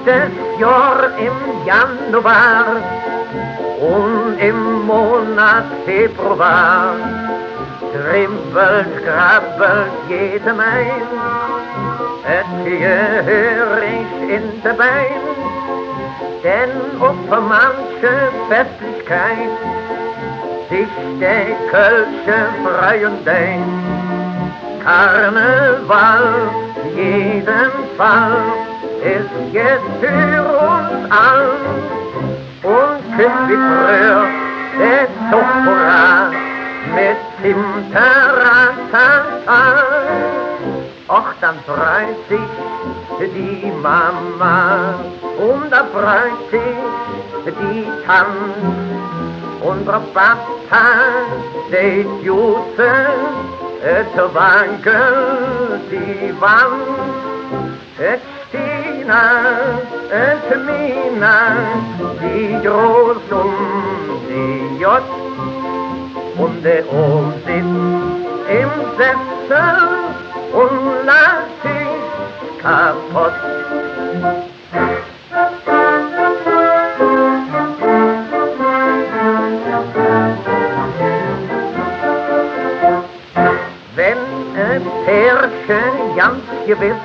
letztes Jahr im Januar und im Monat Februar kribbelt, krabbelt jedem ein, et gehör ich in der Bein, denn auf manche Festlichkeit sich der Kölsche freuen denk. Karneval, jeden Fall, ist jetzt für uns all und küsst wie früher der Zopora mit Zimterratata. Och, dann freut sich die Mama und da freut sich die Tante und der Papa, der Jute, et wankel die Wand, et Stina, et Mina, die Groß die J, und der O sitzt im Sessel und lacht sich kaputt. Wenn ein Pärchen ganz gewiss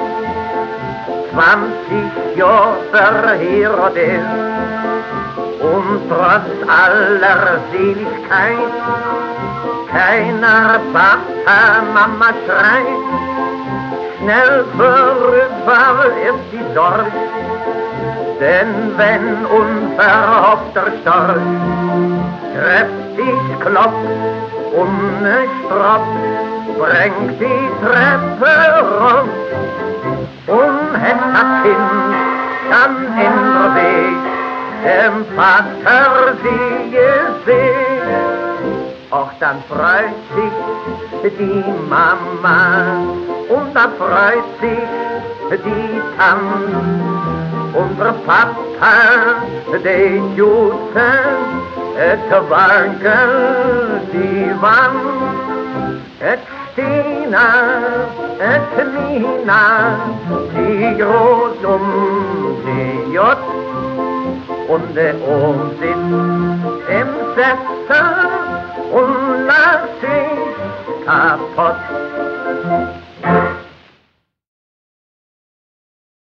20 Jahre verheiratet ist und trotz aller Seligkeit keiner Papa, Mama schreit, schnell vorüber ist die Sorge, denn wenn unverhoffter Storch kräftig klopft und stropft, bringt die Treppe rum und hätt das Kind dann in der Weg dem Vater sie gesehen. Och, dann freut sich die Mama und da freut sich die Tante und der Papa, der Jute, et wankel die Wand, et Stina, et Mina, die Groß die J, und der O sitzt im Sessel und lacht sich kaputt.